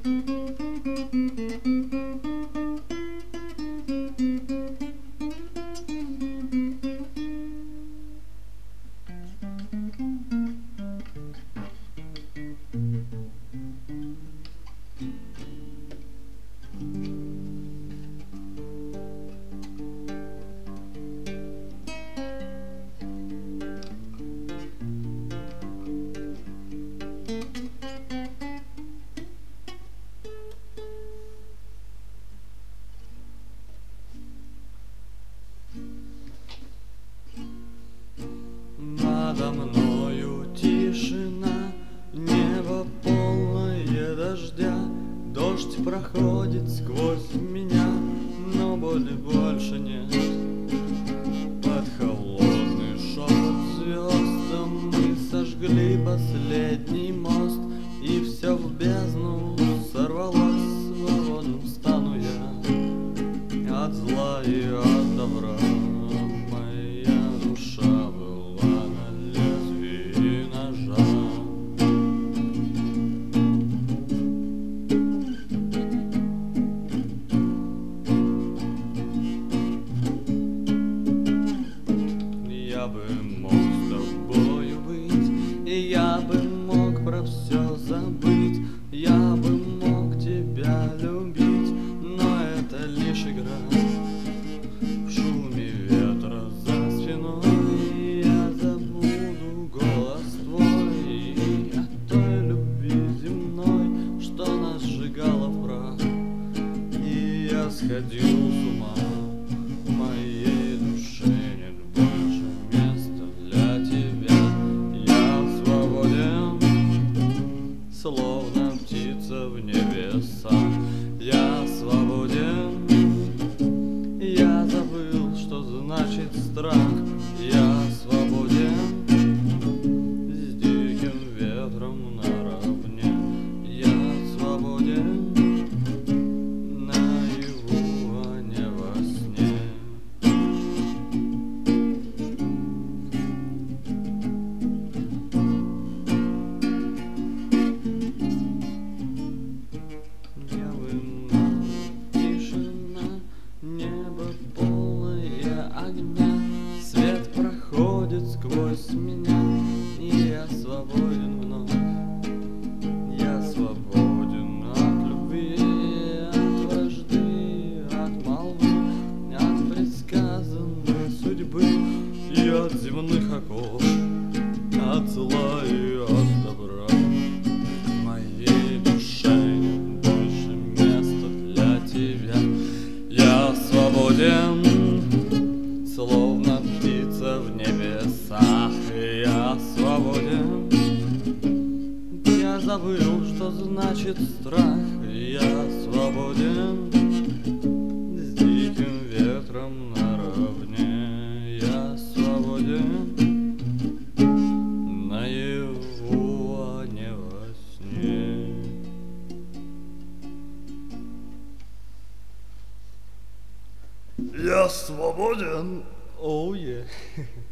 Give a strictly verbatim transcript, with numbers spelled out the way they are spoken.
Надо мною тишина, небо полное дождя. Дождь проходит сквозь меня, но боли больше нет. Под холодный шепот звезд мы сожгли последний мост, и все в бездну сорвалось. Свободным стану я от зла и от добра. Я бы мог с тобою быть, и я бы мог про все забыть. Я бы мог тебя любить, но это лишь игра. В шуме ветра за спиной я забуду голос твой от той любви земной, что нас сжигала в прах. И я сходил с ума, в моей душе нет больше места для тебя. Я свободен, словно птица в небесах. Я свободен, я забыл, что значит страх. Я свободен, с диким ветром наравне. Я свободен, наяву, а не во сне. Я вымал, тишина, небо полное огня. Свет проходит сквозь меня, и я свободен вновь. Я свободен от любви, от вражды, от молвы, от предсказанной судьбы и от земных оков, от зла и от добра. В моей душе нет больше места для тебя. Я свободен, словно птица в небесах. Я свободен, я забыл, что значит страх. Я свободен, с диким ветром наравне. Я свободен, наяву, а не во сне. Я свободен. Оу, oh, yeah.